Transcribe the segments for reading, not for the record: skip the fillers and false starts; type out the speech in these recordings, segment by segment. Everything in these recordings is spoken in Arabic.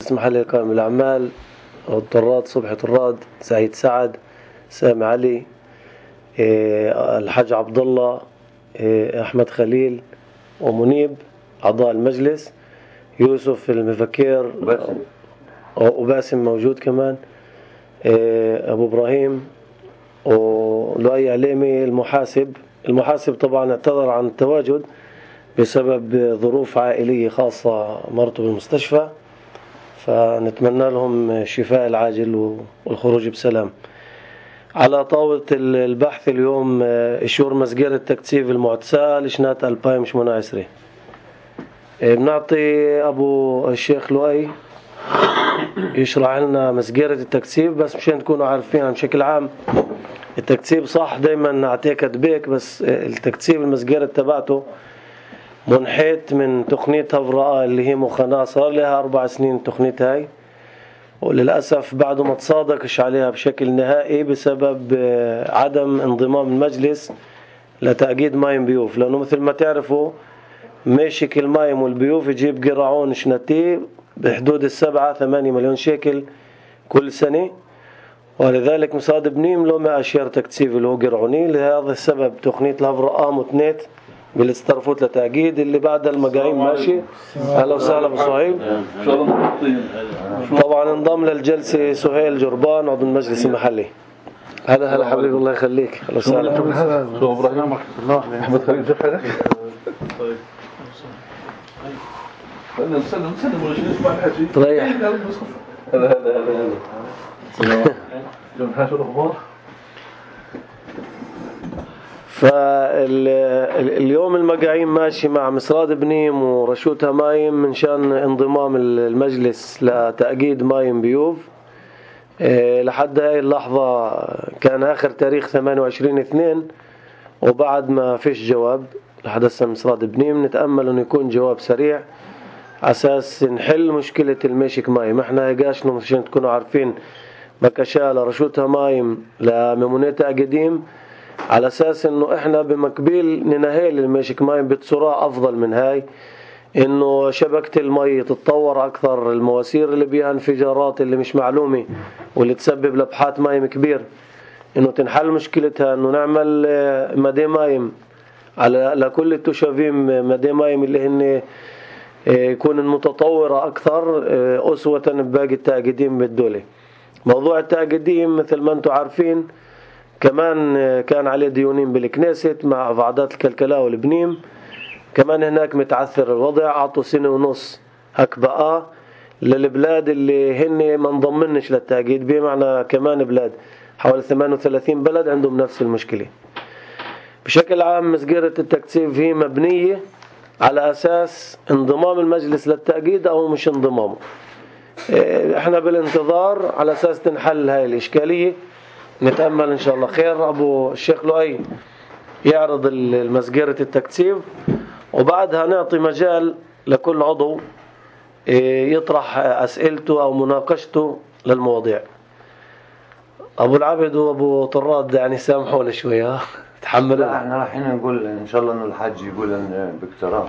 محلي قائم الأعمال الطراد صبحي طراد، سعيد سعد، سامي علي، الحاج عبد الله، أحمد خليل، ومنيب أعضاء المجلس، يوسف المفكر وباسم موجود كمان، أبو إبراهيم، ولؤي عليمي المحاسب طبعا اعتذر عن التواجد بسبب ظروف عائلية خاصة مرته بالمستشفى، فنتمنى لهم الشفاء العاجل والخروج بسلام. على طاولة البحث اليوم إشور مسجير التكتيف المعتسى لسنة 2018. بنعطي أبو الشيخ لؤي يشرح لنا مسجيرة التكتيف، بس مشان تكونوا عارفين بشكل عام التكتيف صح دايما نعطيك دبيك، بس التكتيف المسجيرة تبعته منحيت من تقنية هفراء اللي هي مخناة، صار لها 4 سنين تقنية هاي، وللأسف بعد ما تصادقش عليها بشكل نهائي بسبب عدم انضمام المجلس لتأجيد مايم بيوف، لأنه مثل ما تعرفوا ماشك المايم والبيوف يجيب قرعون شنتي بحدود 7-8 مليون شيكل كل سنة، ولذلك مصاد بنيم له ما أشير تكتيف اللي هو قرعوني. لهذا السبب تقنية الهفراء متنيت بالاسترفوت لتأجيد اللي بعد المقايم ماشي. أهلا وسهلا أبو صهيب. طبعا انضم للجلسة سهيل جربان عضو المجلس المحلي. هلا حبيبي الله يخليك. أهلا وسهلا. شو إبراهيم أحمد خليل كيف حالك؟ نسلم ولا شيء نسمع الحكي تريح. هلا شو الأخبار؟ فاليوم المقايم ماشي مع مصراد بنيم ورشوتها مايم من شان انضمام المجلس لتأجيد مايم بيوف. لحد هاي اللحظة كان آخر تاريخ 28/2، وبعد ما فيش جواب لحد هسه مصراد بنيم. نتأمل أن يكون جواب سريع أساس نحل مشكلة الميشك مايم. احنا قاشنا مشان تكونوا عارفين بكشالة رشوتها مايم لممونيتها قديم على أساس إنه إحنا بمقبل ننهيل الميشك مايم بتصورة أفضل من هاي، إنه شبكة المي تتطور أكثر، المواسير اللي بيها انفجارات اللي مش معلومة واللي تسبب لبحات مايم كبير إنه تنحل مشكلتها، إنه نعمل مدى مايم على لكل التشافين، مدى مايم اللي هن يكون المتطورة أكثر أسوة بباقي التأجيدين بالدولة. موضوع التأجيدين مثل ما أنتم عارفين كمان كان عليه ديونين بالكنيست مع وعدات الكلكلاء والبنيم، كمان هناك متعثر الوضع. أعطوا 1.5 سنة هك بقى للبلاد اللي هن ما انضمنش للتأجيد، بمعنى كمان بلاد حوالي 38 بلد عندهم نفس المشكلة. بشكل عام مسجرة التكتيف هي مبنية على أساس انضمام المجلس للتأجيد أو مش انضمامه. احنا بالانتظار على أساس تنحل هاي الإشكالية. نتأمل إن شاء الله خير. أبو الشيخ لؤي يعرض المسجرة التكتيف، وبعدها نعطي مجال لكل عضو يطرح أسئلته أو مناقشته للمواضيع. أبو العبد وأبو طراد يعني سامحونا شوية تحملوا. لا احنا رايحين نقول إن شاء الله إنه الحاج يقول باقتراح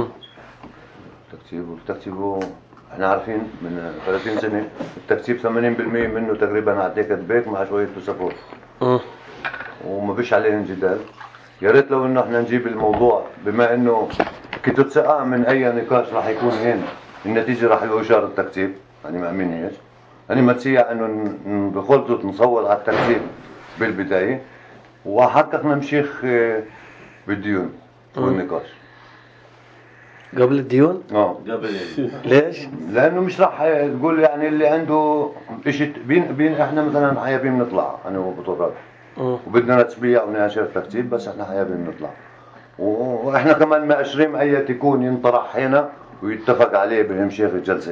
التكتيب احنا عارفين من 30 سنة التكتيب 80% منه تقريبا اعطيك بيك مع شوية تسافر وما فيش عليه جدال. يا ريت لو انه احنا نجيب الموضوع بما انه كنت تسقى من اي نقاش راح يكون هين النتيجة راح يشار التكتيب. يعني ما امنيش يعني ما تسيع انه بخلطة نصور على التكتيب بالبداية وحققنا مشيخ بالديون والنقاش قبل الديون. قبل ليش؟ لانه مش راح تقول يعني اللي عنده اشي بين احنا مثلا حيابين نطلع انا وابو طراد وبدنا نتبيع وناشر التكتيب، بس احنا حيابين نطلع واحنا كمان مأشرين اي تكون ينطرح هنا ويتفق عليه بمشيخ الجلسة.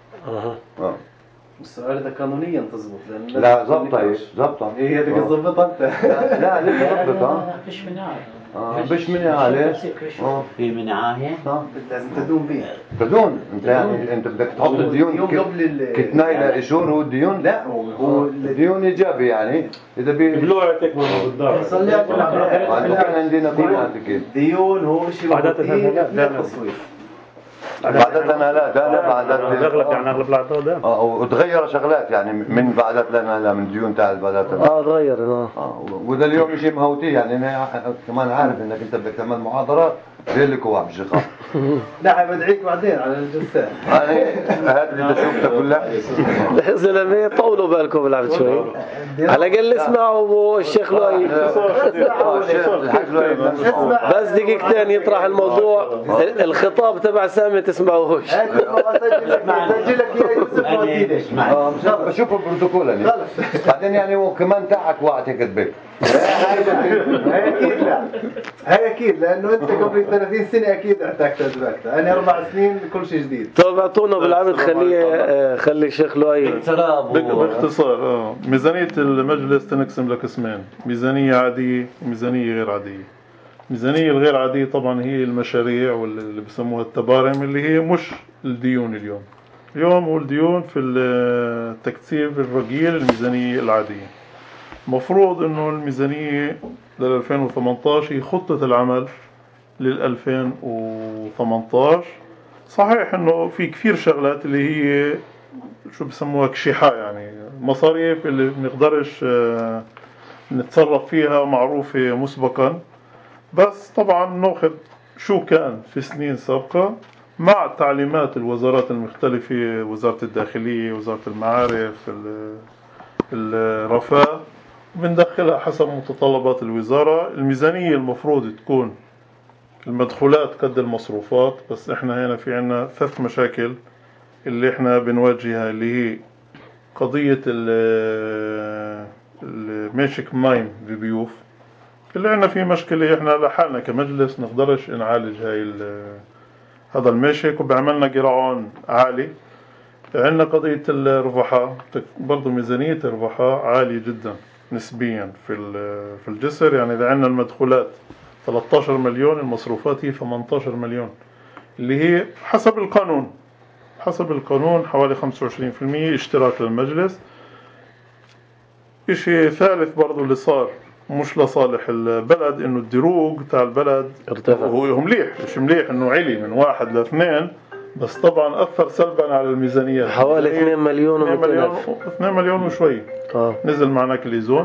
السؤال إذا قانونيا تزبط لأن لا زبطة هي اللي تزبطها أنت. لا ليه زبطة فيش مناعة فيش مناعة ليش؟ في مناعة لازم تدوم بيها. تدون انت يعني انت بدك تحط الديون كتنايلة اشور هو الديون. لا هو الديون ايجابي يعني اذا بلوعة تكمل بالدار كان عندنا قناعة كده ديون هو شيء عادات التصوير. بعدت لنا لا ده بعدت اغلب يعني اغلب الاعضاء ده وتغير شغلات يعني من بعدت لنا لا من ديون تاع بعدت لنا تغير وده اليوم شيء مهوتي يعني انا كمان عارف انك انت بدك تعمل محاضره غير لك وعب شيخ لا بدعيك بعدين على الجثة هات اللي انت شفتها كلها يا زلمه طولوا بالكم بالعبد شوي على الاقل اسمعوا الشيخ لؤي بس دقيقتين يطرح الموضوع الخطاب تبع سامي تسمعوهوش سجلك يا يوسف بشوف البروتوكول يعني بعدين يعني وكمان تاعك وقت هيك تبيك هي اكيد لا هي اكيد لانه انت قبل 30 سنه اكيد احتجت ادراكتها انا 4 سنين كل شيء جديد. طب اعطونا بالعبد خلي الشيخ لؤي باختصار ميزانيه المجلس تنقسم لقسمين ميزانيه عاديه وميزانيه غير عاديه. الميزانيه الغير عاديه طبعا هي المشاريع واللي بسموها التبارم اللي هي مش الديون اليوم هو الديون في التكثيف الرجيل الميزانيه العاديه. مفروض انه الميزانية لل 2018 هي خطة العمل لل 2018. صحيح انه في كثير شغلات اللي هي شو بسموها كشحة يعني مصاريف اللي بنقدرش نتصرف فيها معروفة مسبقا بس طبعا ناخذ شو كان في سنين سابقة مع تعليمات الوزارات المختلفة وزارة الداخلية وزارة المعارف الرفاه بندخلها حسب متطلبات الوزارة. الميزانية المفروض تكون المدخولات قد المصروفات بس احنا هنا في عنا 3 مشاكل اللي احنا بنواجهها اللي هي قضية الماشك مايم ببيوف اللي عنا في مشكلة احنا لحالنا كمجلس نقدرش نعالج هذا الماشك وبعملنا قرعون عالي. عندنا قضية الرفحاء برضو ميزانية الرفحاء عالية جدا نسبيا في الجسر يعني إذا عندنا المدخولات 13 مليون المصروفات هي 18 مليون اللي هي حسب القانون حوالي 25% اشتراك للمجلس. إشي ثالث برضو اللي صار مش لصالح البلد إنه الدروج تاع البلد ارتفع هو مش مليح إنه علي من 1 ل 2 بس طبعا أثر سلبا على الميزانيات حوالي 2 مليون و200 2 مليون وشوي نزل معنا كليزون.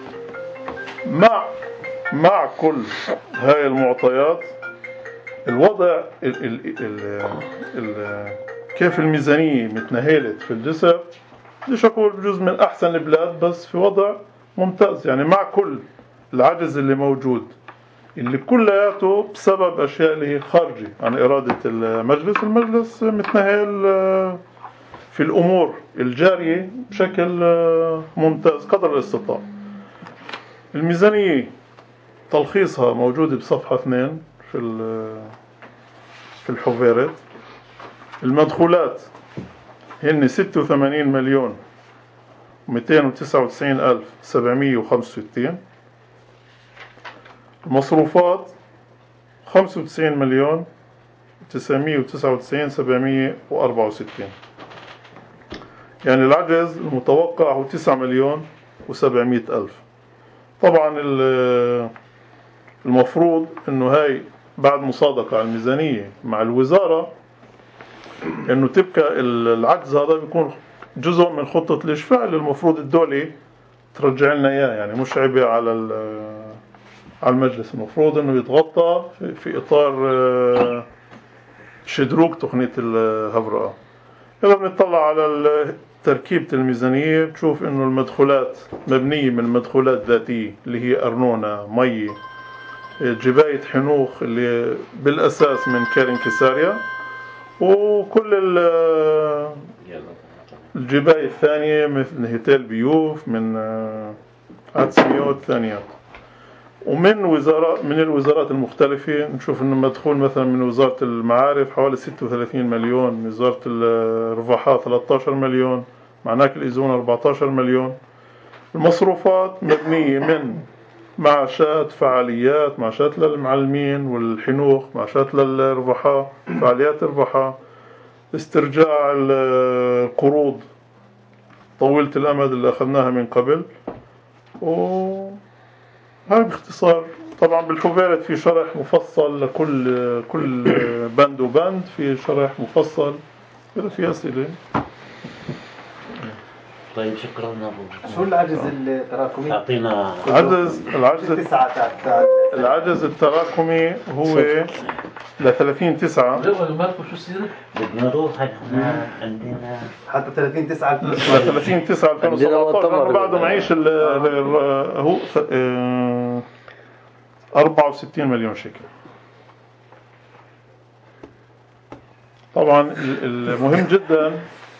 مع كل هاي المعطيات الوضع كيف الميزانية متنهلت في الجسر ليش أقول بجوز من أحسن البلاد بس في وضع ممتاز يعني مع كل العجز اللي موجود اللي كلياته بسبب أشياء اللي هي خارجة عن إرادة المجلس متنهل في الأمور الجارية بشكل ممتاز قدر الاستطاعة. الميزانية تلخيصها موجود بصفحة 2 في الحوفيرت. المدخولات هن 86 مليون 299 ألف 765. المصروفات 95 مليون 999 764 يعني العجز المتوقع هو 9 مليون و700 ألف. طبعا المفروض انه هاي بعد مصادقة على الميزانية مع الوزارة انه تبقى العجز هذا بيكون جزء من خطة الإشفاء اللي المفروض الدولة ترجع لنا اياه يعني مش عبء على المجلس. المفروض انه يتغطى في اطار شدروك تقنية الهفرقة. إذا بنطلع على تركيبة الميزانية بتشوف إنه المدخولات مبنية من مدخولات ذاتية اللي هي أرنونة مية جباية حنوخ اللي بالأساس من كارين كيساريا وكل الجباية الثانية مثل هيتيل بيوف من عدسميوت ثانيات. ومن الوزارات المختلفة نشوف إنه مدخول مثلا من وزارة المعارف حوالي 36 مليون من وزارة الرفحاء 13 مليون معناك الإيزون 14 مليون. المصروفات مبنية من معاشات فعاليات معاشات للمعلمين والحنوخ معاشات للرفحاء فعاليات الرفحاء استرجاع القروض طويلة الأمد اللي أخذناها من قبل. وهذا باختصار طبعا بالحوفيرت في شرح مفصل لكل بند وبند، في شرح مفصل. إذا في أسئلة. طيب شكرا أبو. شو العجز التراكمي؟ أعطينا العجز التراكمي هو ل 30/9. بدنا نروح احنا عندنا حتى 30/9 30/9 2017. بعده معيش هو 64 مليون شيكل. طبعا المهم جدا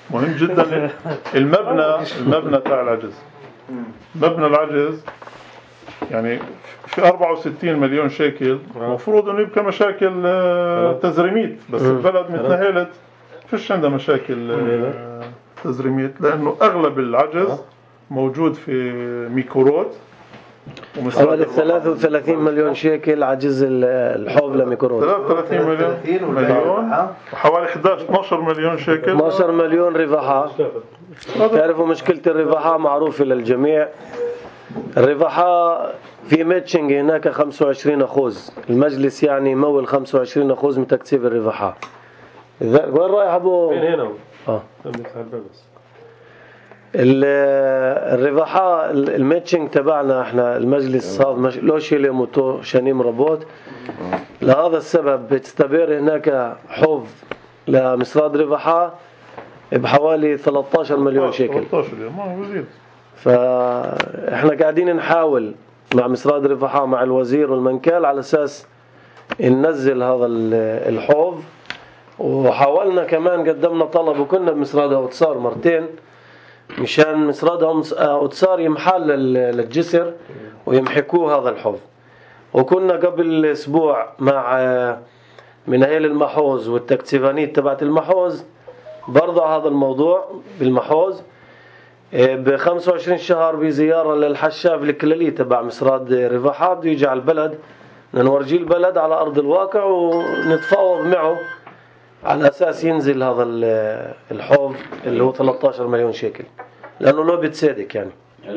المبنى تاع العجز. مبنى العجز يعني في 64 مليون شيكل. المفروض انه يبقى مشاكل تزريميت، بس البلد متنهلت فيش عندها مشاكل تزريميت، لانه اغلب العجز موجود في ميكوروت. حوالي 33 مليون شيكل عجز الحوض لميكروت. 33 مليون وحوالي 12 مليون شيكل 12 مليون رفحة. تعرفوا مشكلة الرفحة معروفة للجميع. الرفحة في ماتشنج هناك 25%. المجلس يعني مول 25% من تكثيف الرفحة. وين رايح ابو؟ هنا الرفحة الماتشنج تبعنا احنا المجلس صار لوشي لموتو شنيم ربوت. لهذا السبب بتستمر هناك حوض لمسراد رفحة بحوالي 13 مليون شيكل. 13 ما بزيد. فاحنا قاعدين نحاول مع مسراد رفحة مع الوزير والمنكال على اساس ننزل هذا الحوض. وحاولنا كمان قدمنا طلب وكنا بمسراد اوتسار مرتين مشان مسراد اوتسار يمحل للجسر ويمحكوه هذا الحوض. وكنا قبل اسبوع مع منهيل المحوز والتكتيفانيت تبعت المحوز برضه هذا الموضوع بالمحوز ب25 شهر بزيارة للحشاف الكلالي تبع مسراد رفحة. بده يجي على البلد نورجي البلد على أرض الواقع ونتفاوض معه على أساس ينزل هذا الحوض اللي هو 13 مليون شيكل لأنه لو بتصدق يعني.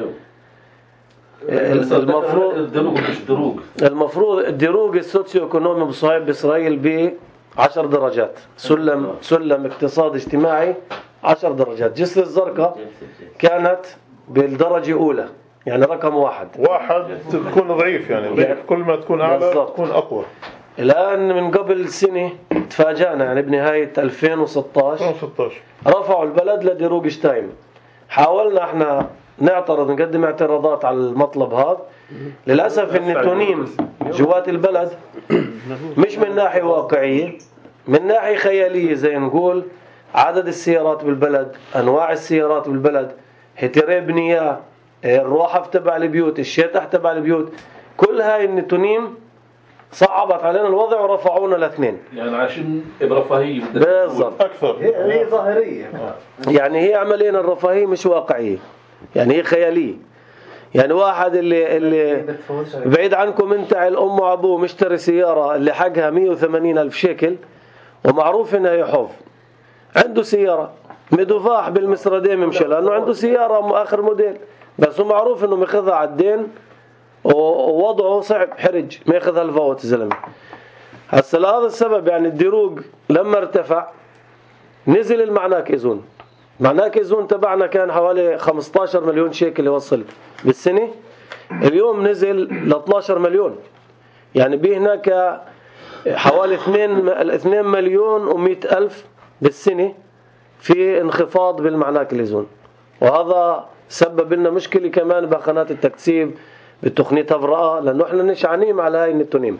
المفروض الدروج السوسيو ايكونومي بصهيب بإسرائيل ب10 درجات. سلم اقتصاد اجتماعي 10 درجات. جسر الزرقاء كانت بالدرجة أولى يعني رقم واحد تكون ضعيف يعني كل ما تكون أعلى تكون أقوى. الآن من قبل سنة تفاجأنا يعني بنهاية 2016 رفعوا البلد لدروج شتايم. حاولنا احنا نعترض نقدم اعتراضات على المطلب هذا. للأسف ان التونيم جوات البلد مش من ناحية واقعية، من ناحية خيالية زي نقول عدد السيارات بالبلد، أنواع السيارات بالبلد، هتري بنية، الروحف تبع البيوت، الشتح تبع البيوت، كل هاي التونيم صعبت علينا الوضع ورفعونا لاثنين. يعني عشان برفاهية بالضبط أكثر. هي ظاهرية يعني هي عمليا الرفاهية مش واقعية يعني هي خيالية. يعني واحد اللي بعيد عنكم انت الأم وأبوه مشتري سيارة اللي حقها 180,000 شيكل ومعروف انها يحوف عنده سيارة مدفاح بالمسردين ممشي لأنه عنده سيارة آخر موديل بس هو معروف انه ماخذها على الدين ووضعه صعب حرج ما ياخذها الفوت الزلمة. هسه لهذا السبب يعني الدروج لما ارتفع نزل المعناك إذون. معناك إذون تبعنا كان حوالي 15 مليون شيكل يوصل بالسنة، اليوم نزل ل 12 مليون. يعني به هناك حوالي 2 مليون و100 ألف بالسنة في انخفاض بالمعناك الإذون. وهذا سبب لنا مشكلة كمان بقناة التكثيف بالتقنية هفرقة لأنه احنا نشعنين على هاي التونيم.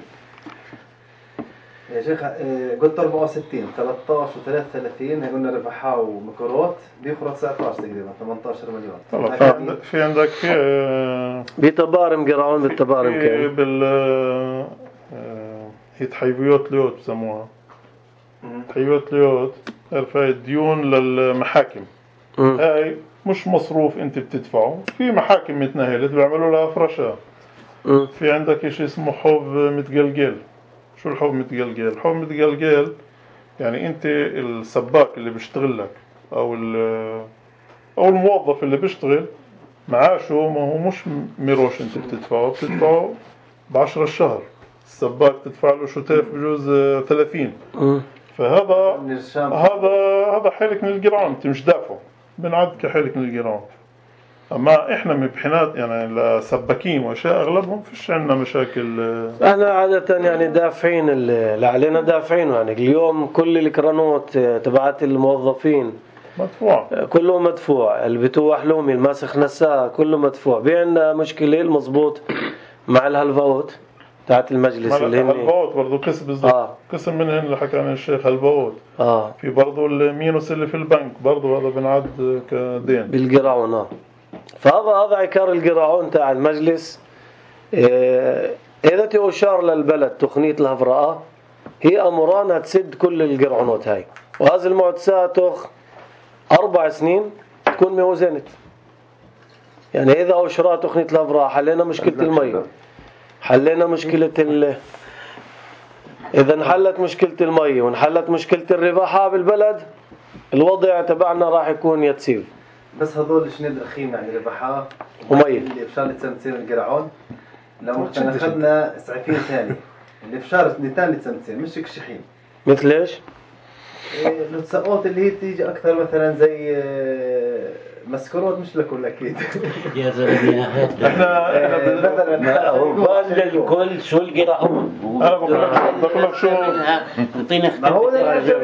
يا شيخ قلت 64 13 و33 قلنا رفحة ومكروت بيخرج 19 تقريبا 18 مليون. في عندك بتبارم قرعون بالتبارم كان هي تحيويات ليوت بسموها. تحيويات ليوت ارفع الديون للمحاكم. هاي مش مصروف انت بتدفعه، في محاكم متنهلت بيعملوا لها فرشة. في عندك شيء اسمه حوض متقلقل. شو الحوض متقلقل؟ الحوض متقلقل يعني انت السباك اللي بيشتغل لك او الموظف اللي بيشتغل معاشه ما هو مش ميروش انت بتدفعه ب10 الشهر، السباك تدفع له شتاف بجوز 30. فهذا هذا حالك من الجيران، انت مش دافعه، بنعد كحالك من الجيران. اما احنا مبحنات يعني لسباكين واشياء اغلبهم فيش عندنا مشاكل. احنا عادة يعني دافعين اللي علينا دافعينه، يعني اليوم كل الكرانوت تبعت الموظفين مدفوع، كله مدفوع، البتوع حلومي الماسخ نساء كله مدفوع. بيعنا مشكلة المضبوط مع الهلفوت تاعت المجلس اللي هن هلبوت برضو قسم بالضبط. قسم منهن اللي حكى عن الشيخ هلبوت. في برضو المينوس اللي في البنك برضو هذا بنعد كدين بالقراعون. فهذا عكار القراعون تاع المجلس. إذا تأشار للبلد تقنية الهفراء هي أمرانها تسد كل القراعونات هاي، وهذه المعدسات تأخ 4 سنين تكون موزنت. يعني إذا أشرات تقنية الهفراء حلينا مشكلة المي، حلينا مشكلة إذا انحلت مشكلة المي وانحلت مشكلة الرباحة بالبلد، الوضع تبعنا راح يكون يتسيب. بس هذول شنو رخيم يعني ربحها ومي اللي بشار تسمتين القرعون لو احنا اخذنا اسعافين ثاني اللي بشار اثنتين تسمتين مش كشحين. مثل ايش؟ النسقات اللي هي تيجي اكثر مثلا زي مسكروت مش لكل اكيد. يا زلمه احنا مثلا هو الكل شو القرعون. انا بقول لك شو اعطينا ما هو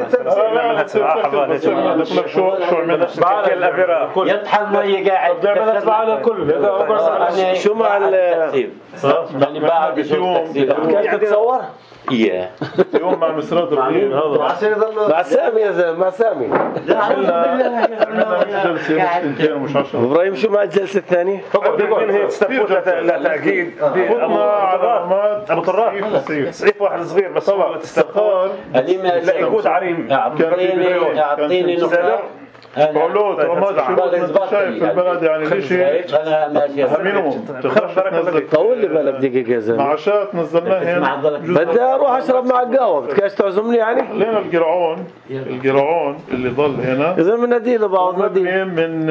شو عملنا بعد الأفراء يطحن مي قاعد على الكل. شو مع يعني بعد شو كيف تتصور؟ ايه يوم مع مسرات الدين هذا عشان يضلوا مع سامي يا زلمه، مع سامي عملنا مش جلسة مش 2 ومش 10. ابراهيم شو مع الجلسة الثانية؟ هي تستفوت لتأكيد فوتنا على رمات أبو طراح صعيف واحد صغير بس طبعا استخار لا يكون عريم اعطيني نقطة قولوت رمات شروط انت شايف في البلد يعني ليش انا ماشي همينهم تخرج تنزل طول لي بالك دقيقة يا زلمة. معاشات نزلناها بدي اروح اشرب مع القهوة، بدكاش تعزمني يعني؟ لين القرعون اللي ظل هنا يا زلمة نديله بعض مبني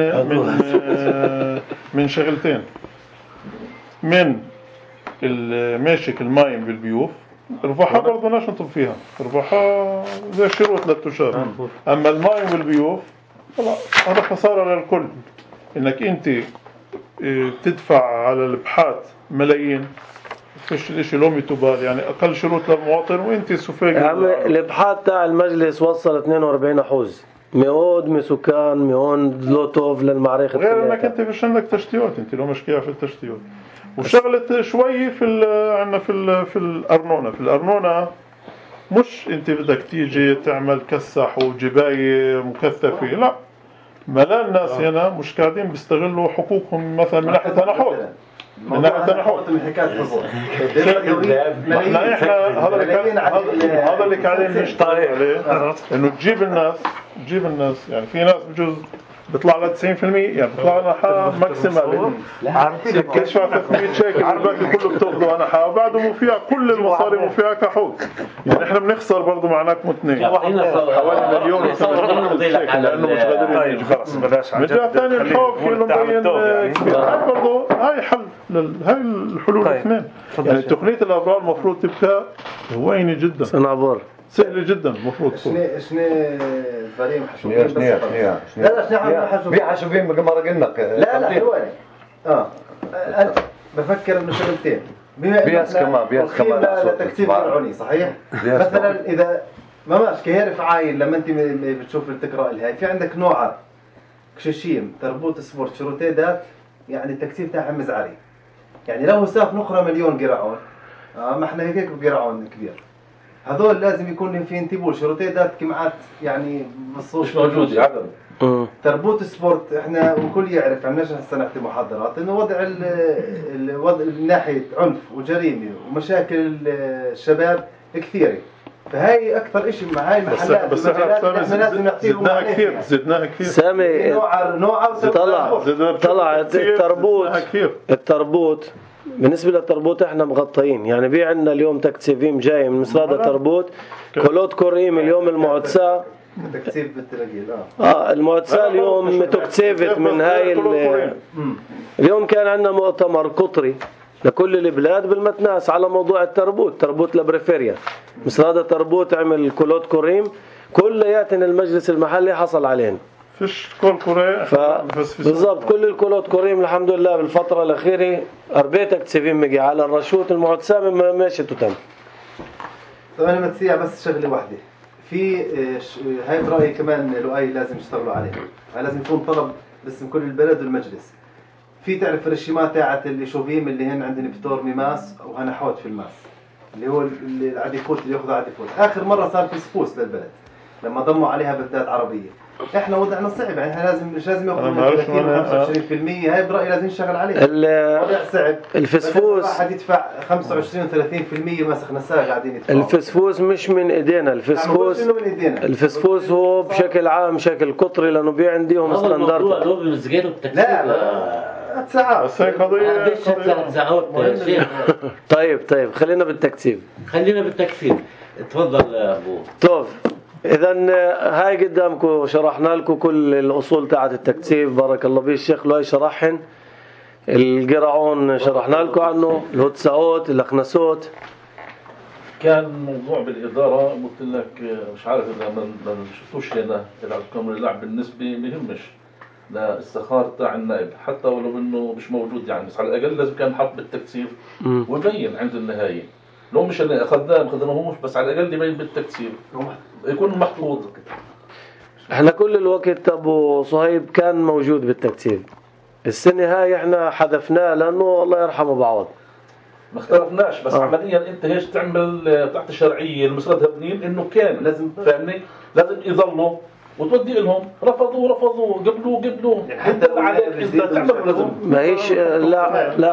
من شغلتين، من ماشك المايم بالبيوف رفعها برضه نشنطب فيها رفعها زي شروط للتشار. اما المايم بالبيوف هذا خسارة للكل، انك انت تدفع على الابحاث ملايين فيش الاشي لومي تبال، يعني اقل شروط للمواطن وانت سفاق. الابحاث تاع المجلس وصل 42 حوز، مئود من سكان مئون لوتوف للمعركة، غير انك انت فيش عندك تشتيات، انت لو مشكلة في التشتيات. وشغلت شوي عندنا في الارنونة. في الارنونة مش انت بدك تيجي تعمل كسح وجباية مكثفة، لا، ملان الناس هنا مش قاعدين بيستغلوا حقوقهم مثلا من ناحية تنحوت، من ناحية تنحوت من حكاية حقوق. احنا هذا اللي قاعدين نشتغل عليه، انه تجيب الناس يعني في ناس بجوز بيطلع لها 90%، يعني بيطلع لها حق ماكسيمال كشفة 300 شيكل الباقي كله بتاخذه انا حق وبعده مو فيها كل المصاري مو فيها كحقوق. يعني احنا بنخسر برضه معناكم 2 حوالي مليون لانه مش قادرين يجي. من جهة ثانية الحقوق في له مبين كبير. هاي برضه هاي حل هاي الحلول 2. يعني تقنية الأبرار المفروض تبقى هوينة جدا، سنعبر سهل جدا المفروض تكون. شنو فريم حشوبين بس لا في حشوبين ما قلنا لا حوالي أنا بفكر إنه شغلتين بياس كمان لتكثيف العوني صحيح. مثلا إذا ما ماشي كهرف عايل لما أنت بتشوف تقرأ الهاي في عندك نوع كشاشيم تربوت سبورت شروطيدات، يعني التكثيف تاعها مزعري، يعني لو ساف نقرأ مليون قرعون ما احنا هيك بقرعون كبير. هذول لازم يكون في انتباه شروطيدات كمعات يعني بالصوت مش موجود عدد. تربوت سبورت احنا وكل يعرف عمناش هسه نحكي محاضرات انه وضع الوضع من ناحيه عنف وجريمه ومشاكل الشباب كثيره، فهاي اكثر شيء مع هاي المحلات بس احنا لازم نعطيهم زدناها كثير سامي. طلع التربوت بالنسبة للتربوت احنا مغطيين، يعني بي عندنا اليوم تكثيفين جاي من مصرادة تربوت كولوت كوريم اليوم المعدسة تكثيف بالتلاقيل المعدسة اليوم تكثيفت من هاي اليوم كان عندنا مؤتمر قطري لكل البلاد بالمتناس على موضوع تربوت لبريفيريا. مصراد التربوت عمل كولوت كوريم كلياتن المجلس المحلي حصل عليهن. فيش كل كوري بالضبط كل الكولوت كوريم الحمد لله بالفترة الأخيرة أربيت تكسبين مجي على الرشوت المعتسامة ما ماشت وتم. طب أنا متسيع بس شغلة واحدة في هاي برأيي كمان لؤي لازم يشتغلوا عليها. لازم يكون طلب باسم كل البلد والمجلس. في تعرف الرشيمات تاعت الشوفيم اللي هن عندنا فطور ميماس وهنحوت في الماس اللي هو العديفوت اللي ياخذ عديفوت. آخر مرة صار في سفوس للبلد لما ضموا عليها بلدات عربية. احنا وضعنا صعب يعني احنا مش لازم ياخذ 30-25%. هاي برأيي لازم نشتغل عليها. وضع صعب. الفسفوس واحد يدفع 25-30% مسخ نساء قاعدين يدفعوا. الفسفوس مش من ايدينا. الفسفوس هو بشكل عام شكل قطري لانه بي عندهم ستاندرد. هو بالمسجد والتكسير لا ساعات بس هي قضية 3 ساعات شيخ. طيب خلينا بالتكتيب. تفضل ابو. طيب اذا هاي قدامكم شرحنا لكم كل الاصول تاعت التكتيب. بارك الله فيك الشيخ لؤي شرحن. القرعون شرحنا لكم عنه الهوتساوت الاخنسوت. كان موضوع بالإدارة قلت لك مش عارف إذا ما شفتوش هنا الأرقام اللعب بالنسبة مهمش للسخار تاع النائب حتى ولو إنه مش موجود يعني بس على الأقل لازم كان نحط بالتكثير ويبين عند النهاية لو مش اللي أخذناه ما خذناهوش بس على الأقل يبين بالتكثير يكون محفوظ. احنا كل الوقت ابو صهيب كان موجود بالتكتيب. السنة هاي احنا حذفناه لانه الله يرحمه بعوض. ما اختلفناش بس عمليا انت هيش تعمل تحت الشرعيه المسرد هبنين انه كان لازم فاهمني لازم يظلوا وتودي لهم رفضوا قبلوا يعني حتى عليك انت تعمل لازم ما هيش لا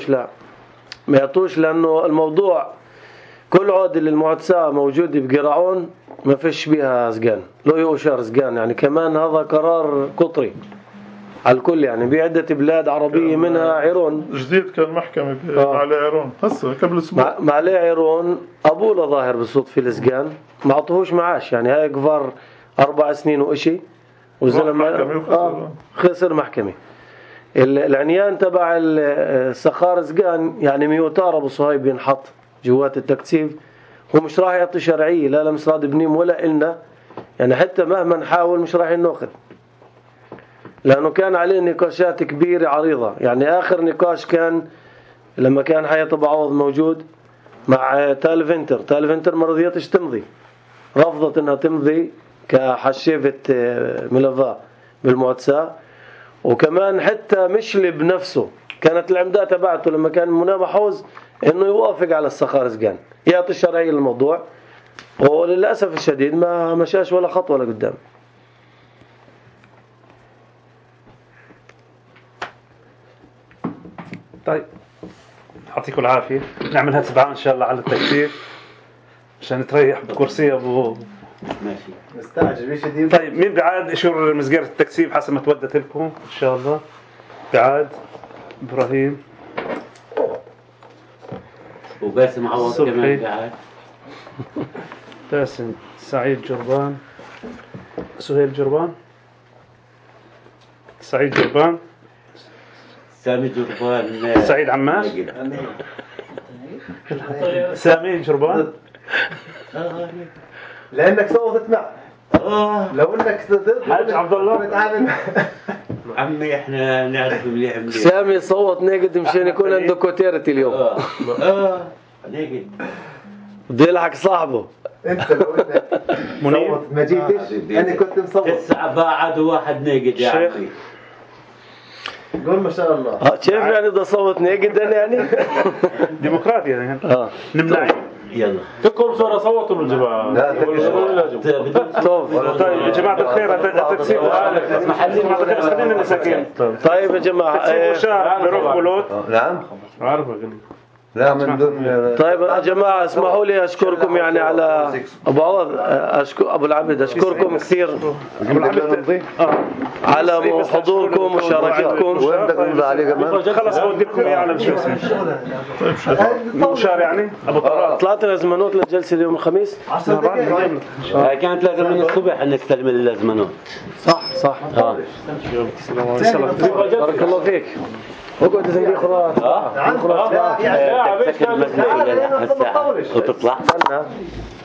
ما يعطوش لانه الموضوع كل عقد للمعتساة موجود بقرعون ما فيش بيها سجان لو يؤشر سجان يعني كمان هذا قرار قطري على الكل يعني بعدة بلاد عربية منها عيرون جديد كان محكمة على عيرون هسه قبل اسبوع ما عليه عيرون أبوه ظاهر بالصدفة في السجان ما عطوهوش معاش يعني هاي كفار 4 سنين وإشي وزلمة خسر محكمة. العنيان تبع السخار سجان يعني ميوتار أبو صهيب ينحط جوات التكتيب هو مش راح يعطي شرعية لا لمصراد بنيم ولا إلنا يعني حتى مهما نحاول مش راح ناخذ لأنه كان عليه نقاشات كبيرة عريضة. يعني آخر نقاش كان لما كان حياة بعوض موجود مع تال فينتر ما رضيتش تمضي رفضت انها تمضي كحشيفة ملفا بالمعتساة. وكمان حتى مشلي بنفسه كانت العمدة تبعته لما كان منى محوز انه يوافق على السخار سجان يعطي الشرعية للموضوع وللأسف الشديد ما مشاش ولا خطوة لقدام. طيب يعطيكم العافية نعملها 7 إن شاء الله على التكتير عشان تريح بكرسي أبو ماشي مستعجل شديد. طيب مين بعاد يشور مسجرة التكسيب حسب ما تودت لكم إن شاء الله. بعاد إبراهيم وباسم عوض كمان بعاد باسم سعيد جربان سهيل جربان سعيد جربان سامي جربان سعيد عماش سامي جربان لأنك صوتت مع لو انك حاج عبد الله عمي احنا نعرف مليح سامي صوت نيجد مشان يكون عنده كوتيرتي اليوم نيجد بده يلحق صاحبه. انت لو انك صوت ما جيتش انا كنت مصوت 9 بعد وواحد نيجد يا عمي قول ما شاء الله. كيف يعني بدي صوت نيجد يعني ديمقراطية يعني نمنع يلا تكون صورة صوتوا الجماعة. لا طيب يا جماعة الخير التكسير خلينا نسكين. طيب يا جماعة تكسير بروح بلوت نعم عارفة لا من دون. طيب يا جماعة اسمحوا لي أشكركم يعني على أبو عوض أبو العبد أشكركم كثير على حضوركم ومشاركتكم. وين بدك نمضي عليه كمان؟ خلص أودي لكم إياه على شو اسمه مشار يعني أبو طلال. طلعت الأزمنوت للجلسة اليوم الخميس. كانت لازم من الصبح نستلم الأزمنوت صح آه. بارك الله فيك. اقعد يا زلمه خلاص بدك تسكر المجلس ولا لا هسه وتطلع؟ استنى